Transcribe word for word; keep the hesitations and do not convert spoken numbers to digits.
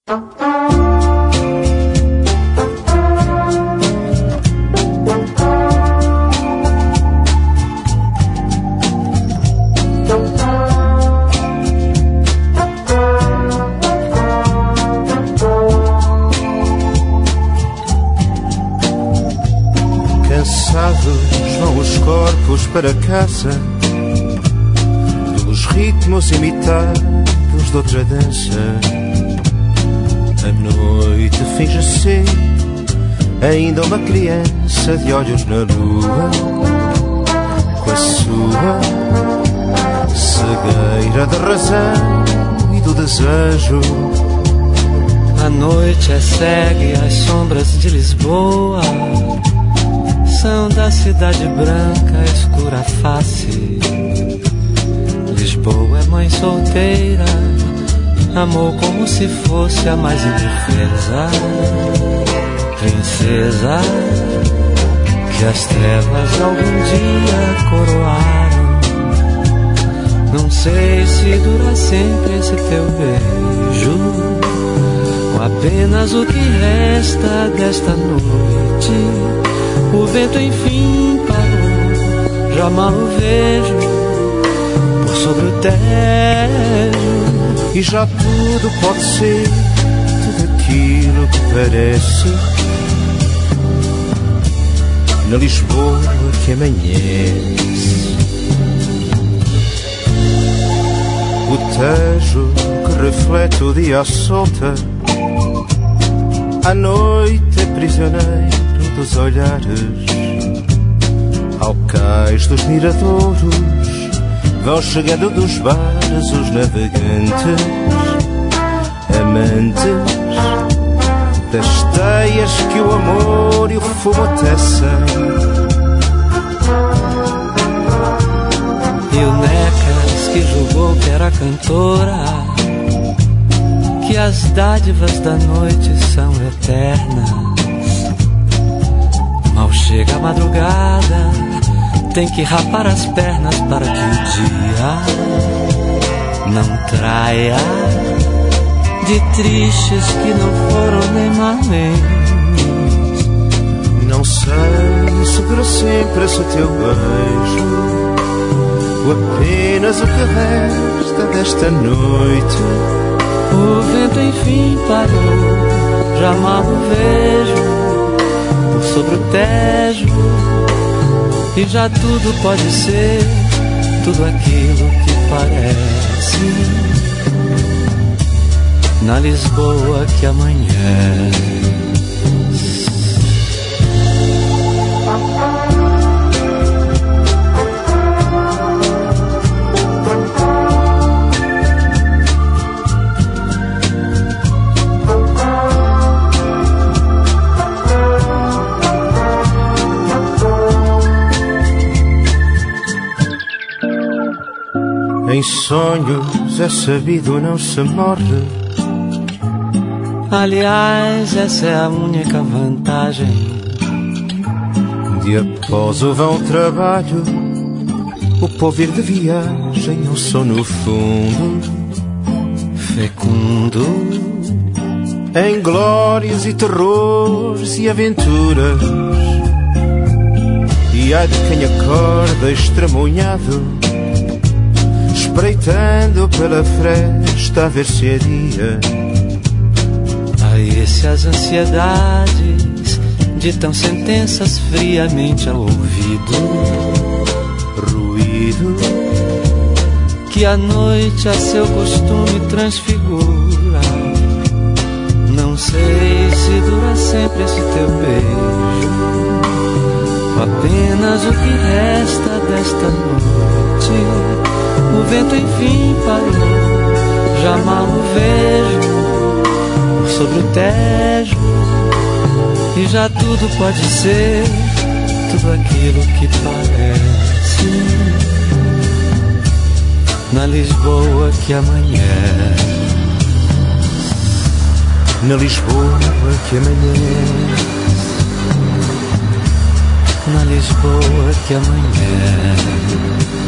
Vão os corpos para casa, pelos ritmos imitados de outra dança. A noite finge ser ainda uma criança de olhos na lua, com a sua cegueira da razão e do desejo. A noite é cega e as sombras de Lisboa são da cidade branca, escura face. Lisboa é mãe solteira, amou como se fosse a mais indefesa princesa que as trevas algum dia coroaram. Não sei se dura sempre esse teu beijo, ou apenas o que resta desta noite. O vento enfim parou, já mal o vejo por sobre o Tejo. E já tudo pode ser, tudo aquilo que parece, na Lisboa que amanhece. O Tejo que reflete o dia à solta, à noite é prisioneiro dos olhares. Ao cais dos miradouros vão chegando dos bares os navegantes, amantes das teias que o amor e o fumo tecem. E o Necas que julgou que era cantora, que as dádivas da noite são eternas. Mal chega a madrugada, tem que rapar as pernas para que o dia não traia de tristes que não foram nem marmens. Não sei se dura sempre esse teu beijo, ou apenas o que resta desta noite. O vento enfim parou, já mal o vejo por sobre o Tejo. E já tudo pode ser, tudo aquilo que parece, na Lisboa que amanhece. Em sonhos é sabido não se morre. Aliás, essa é a única vantagem. De após o vão trabalho, o povo ir de viagem, eu sou no fundo fecundo em glórias e terrores e aventuras. E ai de quem acorda estremunhado, espreitando pela fresta a ver se é dia. A esse as ansiedades ditam sentenças friamente ao ouvido, ruído que a noite a seu costume transfigura. Não sei se dura sempre esse teu beijo, ou apenas o que resta desta noite. O vento enfim parou, já mal o vejo por sobre o Tejo. E já tudo pode ser, tudo aquilo que parece, na Lisboa que amanhece. Na Lisboa que amanhece. Na Lisboa que amanhece.